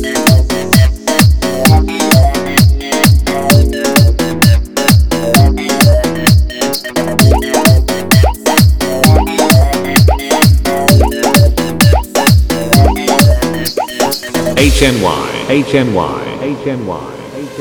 HNY.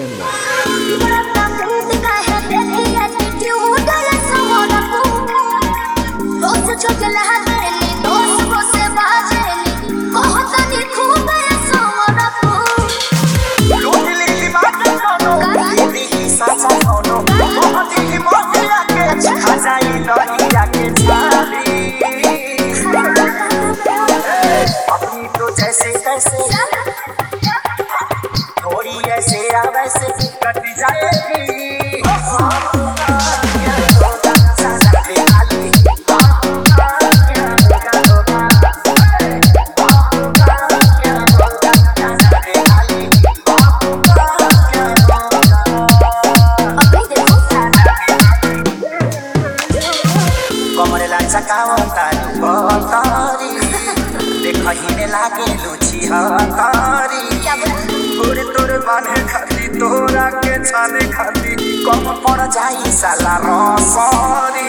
तोरा के छाने खाती कम पड़ जाई साला रसरी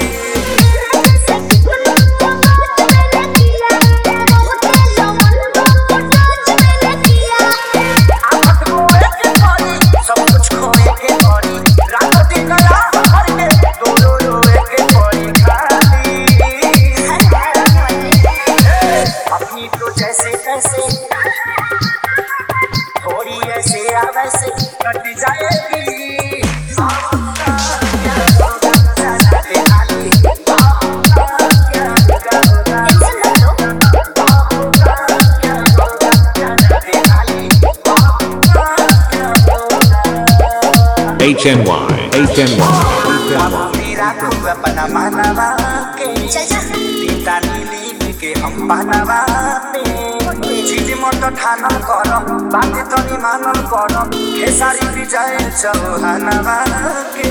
अपना मानवा के पिता नीली के हम बनवा चीज मत ठानल कर बात तनी मानल कर खेसारी विजय चौहानवा के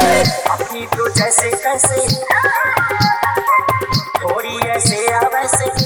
कैसे थोड़ी ऐसे अब ऐसे